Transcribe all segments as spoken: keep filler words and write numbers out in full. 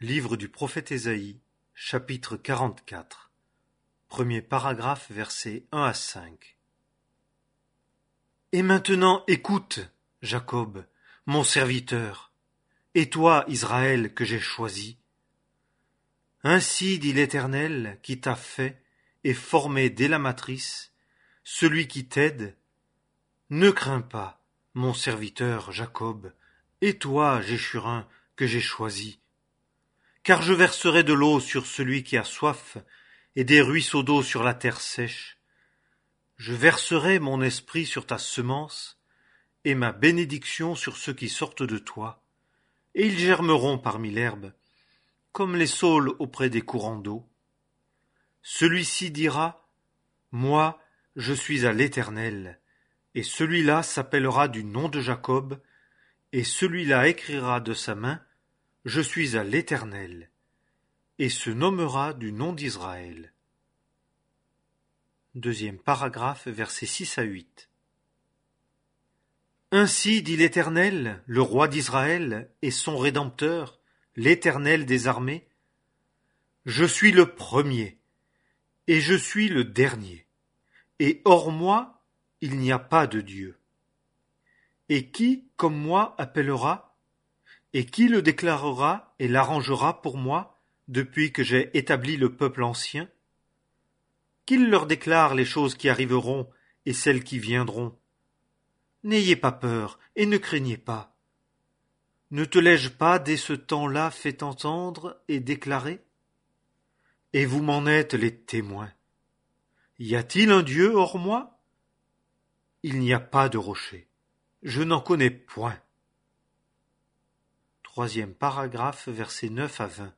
Livre du prophète Ésaïe, chapitre quarante-quatre, premier paragraphe, versets un à cinq. Et maintenant écoute, Jacob, mon serviteur, et toi, Israël, que j'ai choisi. Ainsi dit l'Éternel qui t'a fait et formé dès la matrice, celui qui t'aide. Ne crains pas, mon serviteur Jacob, et toi, Jéchurin, que j'ai choisi. Car je verserai de l'eau sur celui qui a soif, et des ruisseaux d'eau sur la terre sèche. Je verserai mon esprit sur ta semence, et ma bénédiction sur ceux qui sortent de toi, et ils germeront parmi l'herbe, comme les saules auprès des courants d'eau. Celui-ci dira, moi, je suis à l'Éternel, et celui-là s'appellera du nom de Jacob, et celui-là écrira de sa main, je suis à l'Éternel, et se nommera du nom d'Israël. Deuxième paragraphe, versets six à huit. Ainsi dit l'Éternel, le roi d'Israël, et son Rédempteur, l'Éternel des armées. Je suis le premier, et je suis le dernier, et hors moi, il n'y a pas de Dieu. Et qui, comme moi, appellera, et qui le déclarera et l'arrangera pour moi, depuis que j'ai établi le peuple ancien? Qu'il leur déclare les choses qui arriveront et celles qui viendront. N'ayez pas peur et ne craignez pas. Ne te l'ai-je pas dès ce temps-là fait entendre et déclarer? Et vous m'en êtes les témoins. Y a-t-il un Dieu hors moi? Il n'y a pas de rocher. Je n'en connais point. Troisième paragraphe, versets neuf à vingt.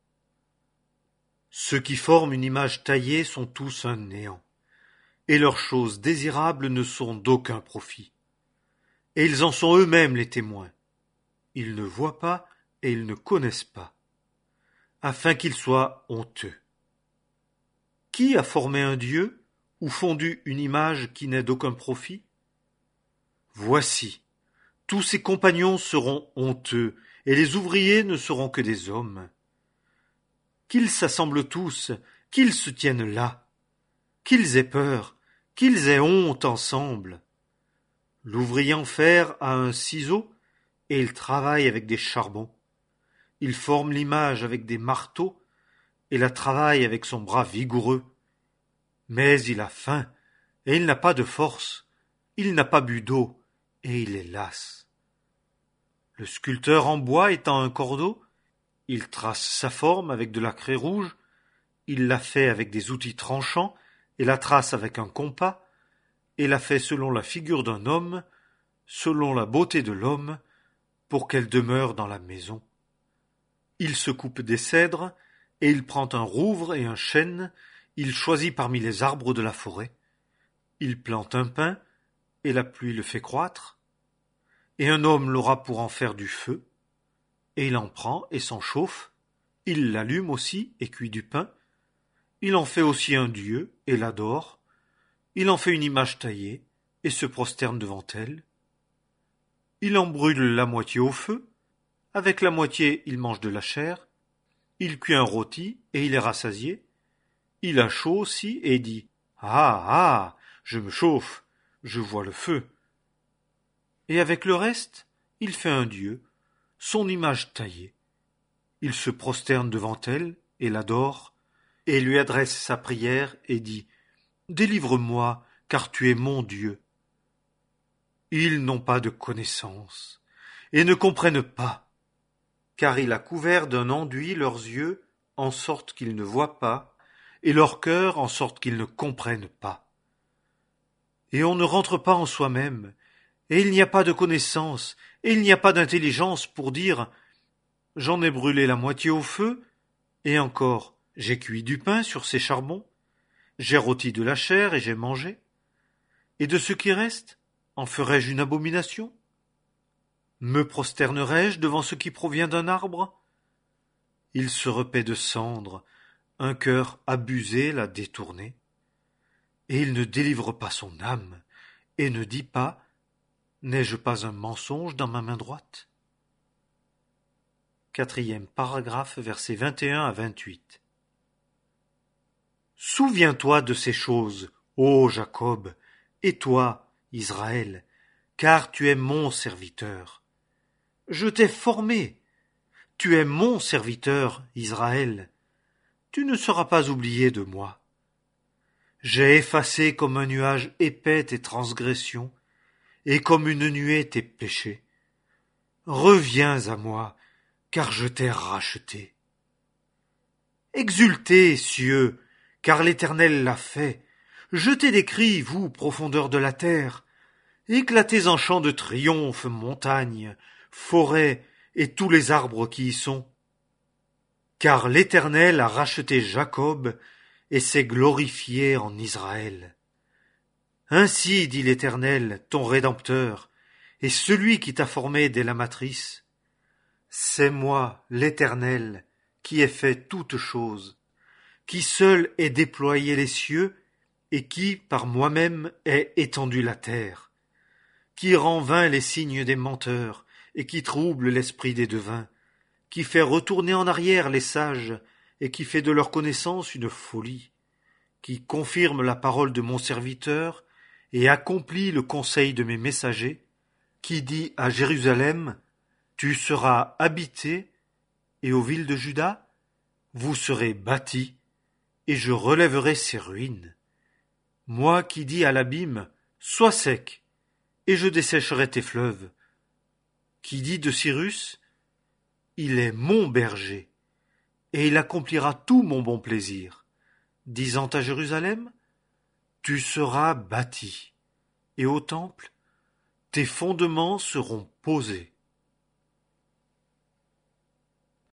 Ceux qui forment une image taillée sont tous un néant, et leurs choses désirables ne sont d'aucun profit. Et ils en sont eux-mêmes les témoins. Ils ne voient pas et ils ne connaissent pas, afin qu'ils soient honteux. Qui a formé un Dieu ou fondu une image qui n'est d'aucun profit? Voici, tous ses compagnons seront honteux, et les ouvriers ne seront que des hommes. Qu'ils s'assemblent tous, qu'ils se tiennent là, qu'ils aient peur, qu'ils aient honte ensemble. L'ouvrier en fer a un ciseau, et il travaille avec des charbons. Il forme l'image avec des marteaux, et la travaille avec son bras vigoureux. Mais il a faim, et il n'a pas de force, il n'a pas bu d'eau, et il est las. Le sculpteur en bois étend un cordeau, il trace sa forme avec de la craie rouge, il la fait avec des outils tranchants, et la trace avec un compas, et la fait selon la figure d'un homme, selon la beauté de l'homme, pour qu'elle demeure dans la maison. Il se coupe des cèdres, et il prend un rouvre et un chêne, il choisit parmi les arbres de la forêt. Il plante un pin, et la pluie le fait croître, et un homme l'aura pour en faire du feu, et il en prend et s'en chauffe, il l'allume aussi et cuit du pain, il en fait aussi un dieu et l'adore, il en fait une image taillée et se prosterne devant elle. Il en brûle la moitié au feu, avec la moitié il mange de la chair, il cuit un rôti et il est rassasié, il a chaud aussi et dit « Ah, ah, je me chauffe, je vois le feu ». Et avec le reste, il fait un dieu, son image taillée. Il se prosterne devant elle et l'adore, et lui adresse sa prière et dit « Délivre-moi, car tu es mon Dieu ». Ils n'ont pas de connaissance, et ne comprennent pas, car il a couvert d'un enduit leurs yeux, en sorte qu'ils ne voient pas, et leur cœur en sorte qu'ils ne comprennent pas. Et on ne rentre pas en soi-même, et il n'y a pas de connaissance, et il n'y a pas d'intelligence pour dire « J'en ai brûlé la moitié au feu, et encore, j'ai cuit du pain sur ces charbons, j'ai rôti de la chair et j'ai mangé, et de ce qui reste, en ferai-je une abomination? Me prosternerai-je devant ce qui provient d'un arbre? Il se repaît de cendres, un cœur abusé l'a détourné, et il ne délivre pas son âme, et ne dit pas « N'ai-je pas un mensonge dans ma main droite ?» Quatrième paragraphe, versets vingt et un à vingt-huit. Souviens-toi de ces choses, ô Jacob, et toi, Israël, car tu es mon serviteur. Je t'ai formé. Tu es mon serviteur, Israël. Tu ne seras pas oublié de moi. J'ai effacé comme un nuage épais tes transgressions, et comme une nuée tes péchés. Reviens à moi, car je t'ai racheté. Exultez, cieux, car l'Éternel l'a fait. Jetez des cris, vous, profondeurs de la terre. Éclatez en chants de triomphe, montagnes, forêts et tous les arbres qui y sont. Car l'Éternel a racheté Jacob et s'est glorifié en Israël. Ainsi dit l'Éternel, ton Rédempteur, et celui qui t'a formé dès la matrice. C'est moi, l'Éternel, qui ai fait toutes choses, qui seul ai déployé les cieux, et qui, par moi-même, ai étendu la terre, qui rend vains les signes des menteurs, et qui trouble l'esprit des devins, qui fait retourner en arrière les sages, et qui fait de leur connaissance une folie, qui confirme la parole de mon serviteur, et accomplit le conseil de mes messagers, qui dit à Jérusalem, tu seras habité, et aux villes de Juda, vous serez bâtis, et je relèverai ces ruines. Moi qui dis à l'abîme, sois sec, et je dessécherai tes fleuves. Qui dit de Cyrus, il est mon berger, et il accomplira tout mon bon plaisir, disant à Jérusalem, tu seras bâti, et au temple, tes fondements seront posés.